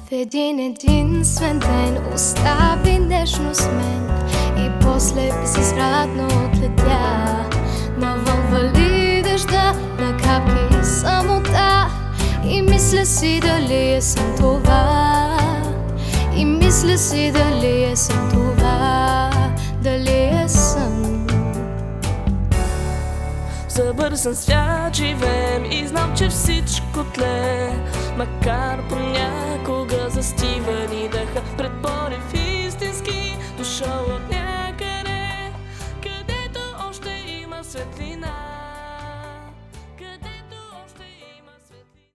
В един единствен ден остави нежно с мен и после безвъзвратно отлетя. Навън вали дъжда, на капки самота и мисля си дали е сън това. И мисля си дали е сън това, дали е сън. За бързан свят живеем и знам, че всичко тле, макар понякога застива ни